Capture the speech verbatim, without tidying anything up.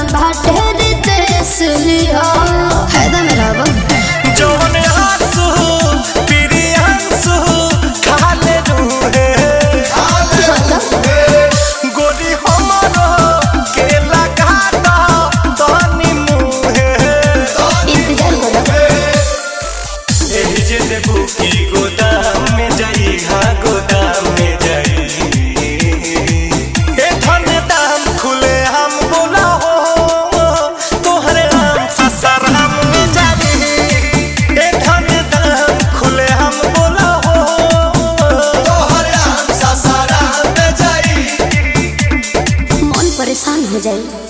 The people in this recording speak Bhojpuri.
बाटे रितेश लिया फायदा में रहबो जौन आंसू प्रियांशु खाले रूहे गोरी हमरो के लगा दो तनी मुहे इंतजार करो एही जे देबू की गोदाम में जाई हा गोदाम में जाई ए धन दाम खुले हम बोला हो तोहरे आम ससर हम में जाई ए धन दाम खुले हम बोला हो तोहरे आम ससर हम में जाई मन परेशान हो जाए।